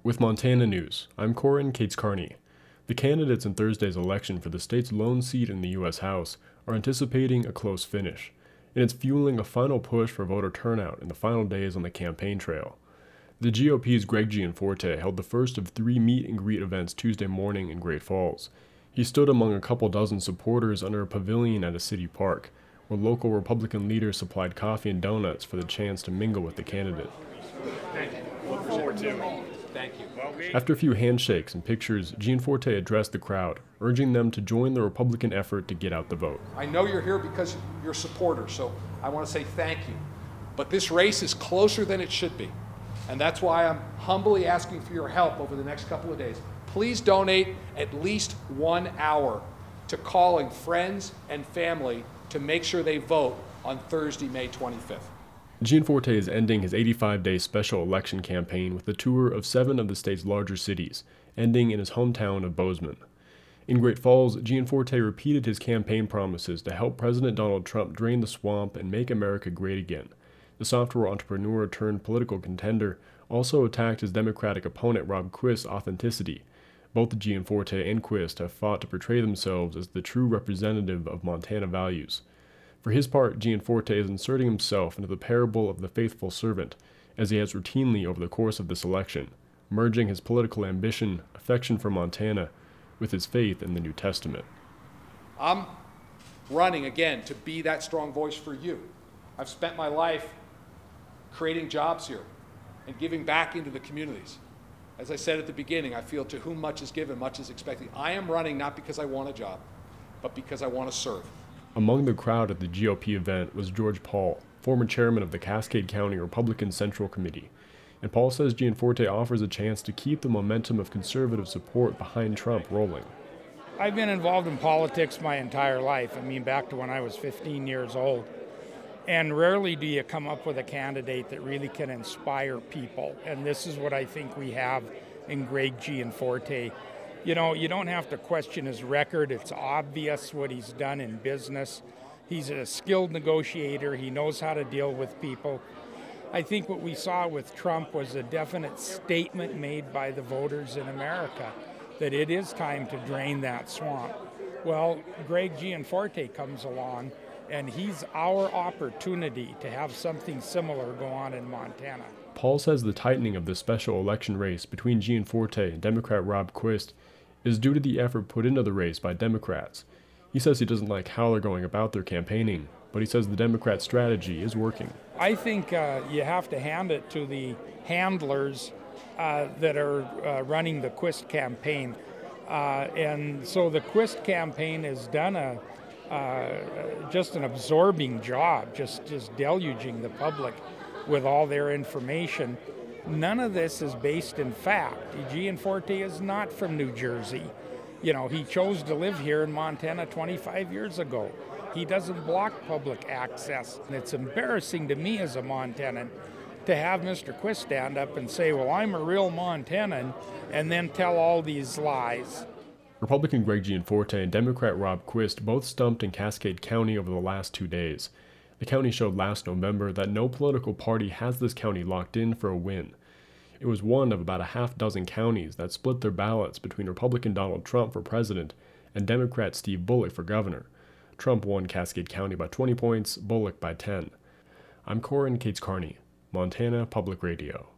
With Montana News, I'm Corin Cates Carney. The candidates in Thursday's election for the state's lone seat in the U.S. House are anticipating a close finish, and it's fueling a final push for voter turnout in the final days on the campaign trail. The GOP's Greg Gianforte held the first of 3 meet-and-greet events Tuesday morning in Great Falls. He stood among a couple dozen supporters under a pavilion at a city park, where local Republican leaders supplied coffee and donuts for the chance to mingle with the candidate. Thank you. Look forward to it. Thank you. After a few handshakes and pictures, Gianforte addressed the crowd, urging them to join the Republican effort to get out the vote. I know you're here because you're supporters, so I want to say thank you. But this race is closer than it should be. And that's why I'm humbly asking for your help over the next couple of days. Please donate at least 1 hour to calling friends and family to make sure they vote on Thursday, May 25th. Gianforte is ending his 85-day special election campaign with a tour of 7 of the state's larger cities, ending in his hometown of Bozeman. In Great Falls, Gianforte repeated his campaign promises to help President Donald Trump drain the swamp and make America great again. The software entrepreneur turned political contender also attacked his Democratic opponent Rob Quist's authenticity. Both Gianforte and Quist have fought to portray themselves as the true representative of Montana values. For his part, Gianforte is inserting himself into the parable of the faithful servant, as he has routinely over the course of this election, merging his political ambition, affection for Montana, with his faith in the New Testament. I'm running again to be that strong voice for you. I've spent my life creating jobs here and giving back into the communities. As I said at the beginning, I feel to whom much is given, much is expected. I am running not because I want a job, but because I want to serve. Among the crowd at the GOP event was George Paul, former chairman of the Cascade County Republican Central Committee. And Paul says Gianforte offers a chance to keep the momentum of conservative support behind Trump rolling. I've been involved in politics my entire life. Back to when I was 15 years old. And rarely do you come up with a candidate that really can inspire people. And this is what I think we have in Greg Gianforte. You don't have to question his record. It's obvious what he's done in business. He's a skilled negotiator. He knows how to deal with people. I think what we saw with Trump was a definite statement made by the voters in America that it is time to drain that swamp. Well, Greg Gianforte comes along, and he's our opportunity to have something similar go on in Montana. Paul says the tightening of the special election race between Gianforte and Democrat Rob Quist is due to the effort put into the race by Democrats. He says he doesn't like how they're going about their campaigning, but he says the Democrat strategy is working. I think you have to hand it to the handlers that are running the Quist campaign. And so the Quist campaign has done just an absorbing job, just deluging the public with all their information. None of this is based in fact. Gianforte is not from New Jersey. He chose to live here in Montana 25 years ago. He doesn't block public access. And it's embarrassing to me as a Montanan to have Mr. Quist stand up and say, well, I'm a real Montanan, and then tell all these lies. Republican Greg Gianforte and Democrat Rob Quist both stumped in Cascade County over the last 2 days. The county showed last November that no political party has this county locked in for a win. It was one of about a half dozen counties that split their ballots between Republican Donald Trump for president and Democrat Steve Bullock for governor. Trump won Cascade County by 20 points, Bullock by 10. I'm Corin Cates Carney, Montana Public Radio.